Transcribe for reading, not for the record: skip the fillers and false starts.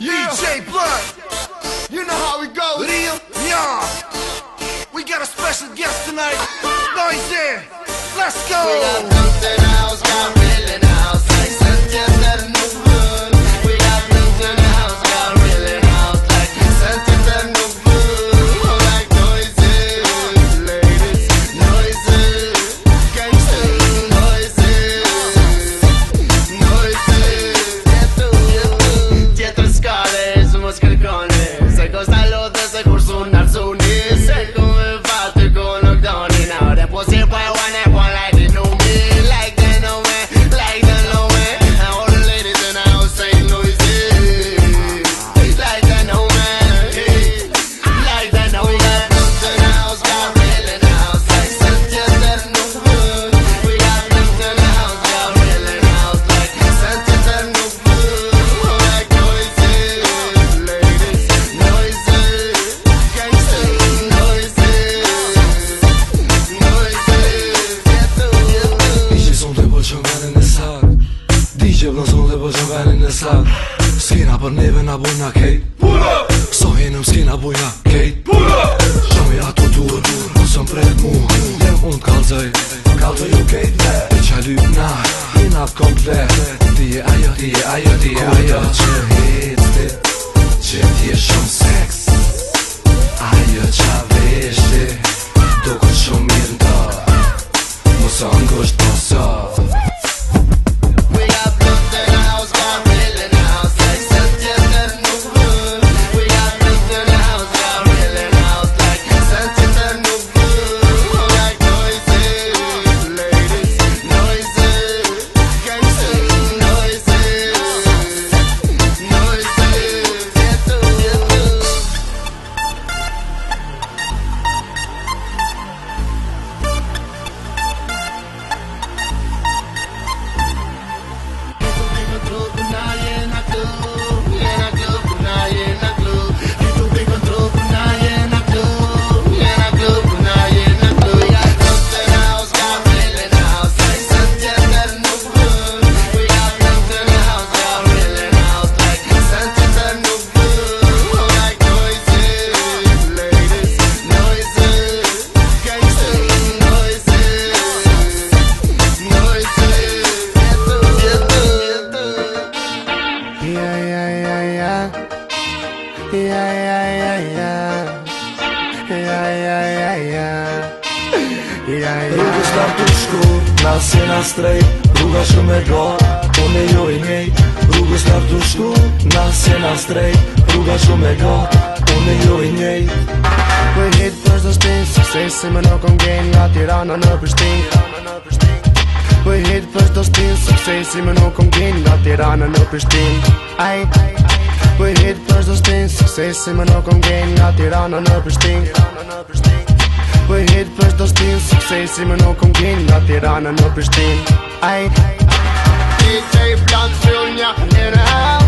DJ Blood, you know how we go. Real, yeah. We got a special guest tonight. Noisy, let's go. We got Blues in the house, got Real in the house. Like Santiago in the hood. We got Blues in the house, got Real in the house. Like Santiago in the hood. Like Noisy, ladies, Noisy, gangsters, Noisy, dietro scale su mascalcone. Se costa lo de se curso un arzuni. Se come fate con lockdown. Now they pussy boy one up one like they know me. Like they know me, like they know me. And all the ladies in the house say Noisy. Like they know me, like they know me. We got Blues in the house, got Real in the house. Like Santiago in the hood. We got Blues in the house, got Real in the house. Like Santiago in the hood. Like Noisy, ladies, Noisy, gangsters, Noisy, DJ son të bëqën venin e sak DJ vlën son të bëqën venin e sak Skina për neve na bujna kejt So hinëm skina bujna kejt Shomi ato dur, nësëm pret mu Jem unë t'kallzoj, kallzoj ju kejt E qa lypna, jina komplet Ti e ajo, ti e ajo, ti e ajo Që hecti, që t'je shumë seks Ajo qa veshti, do këtë shumë mirë nda Mosa ngosht posa we got Blues in the house, got Real in the house. Like Santiago in the hood. We got Blues in the house, got Real in the house. Like Santiago in the hood. Like Noisy, ladies, Noisy, gangsters, Noisy, Rrugës t'ar të shku, na s'jena strejt Rruga shumë e gat, unë e jo i njejt Rrugës t'ar të shku, na s'jena strejt Rruga shumë e gat, unë e jo i njejt We hit për çdo shpinë, suksesi më nuk ngjen nga Tirana në Prishtinë. We hit për çdo shpinë, suksesi më nuk ngjen nga Tirana në Prishtinë. Ai, we hit për çdo shpinë, suksesi më nuk ngjen nga Tirana në Prishtinë. We hit për çdo shpinë, suksesi më nuk ngjen nga Tirana në Prishtinë. Ai, DJ Blood Junior in the house.